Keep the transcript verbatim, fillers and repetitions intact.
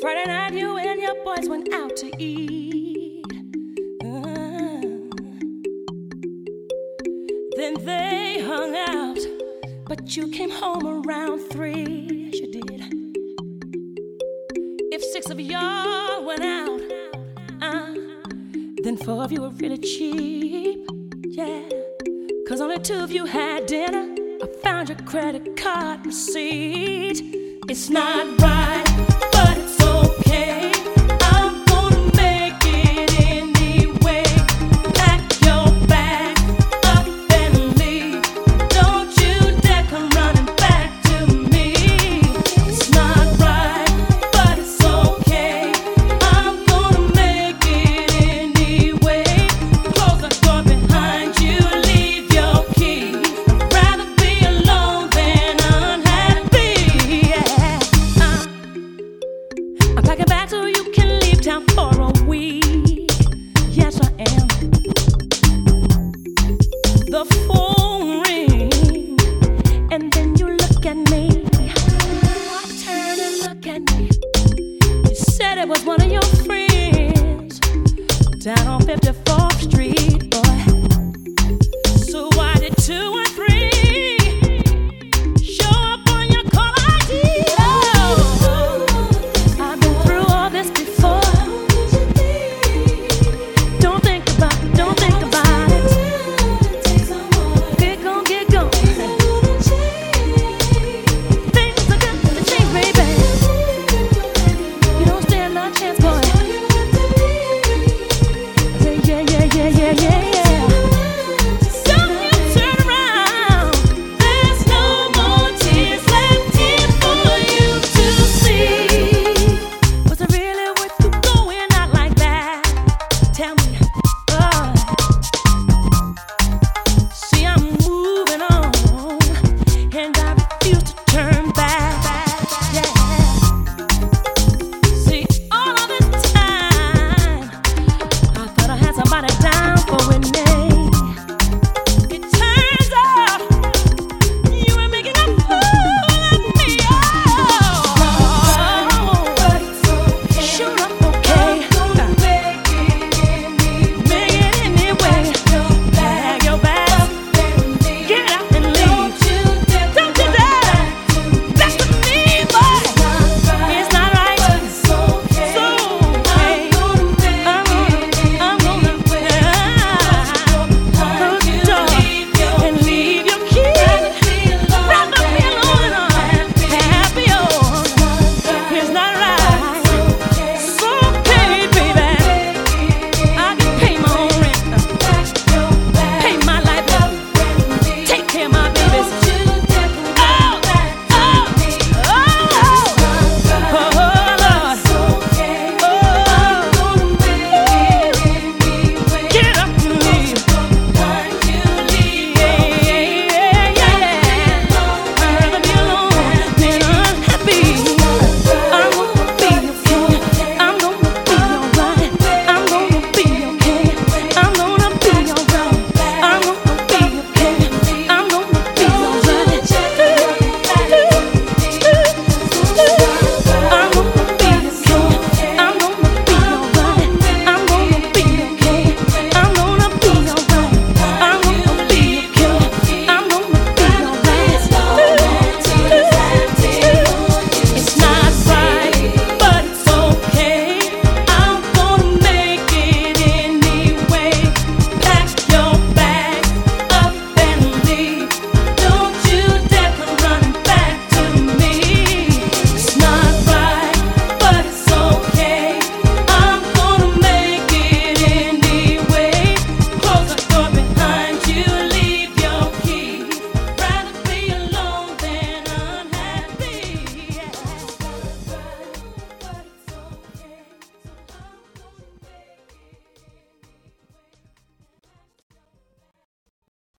Friday night you and your boys went out to eat. Uh, then they hung out, but you came home around three. Yes, you did. If six of y'all went out, uh, then four of you were really cheap. Yeah, cause only two of you had dinner. I found your credit card receipt. It's not right.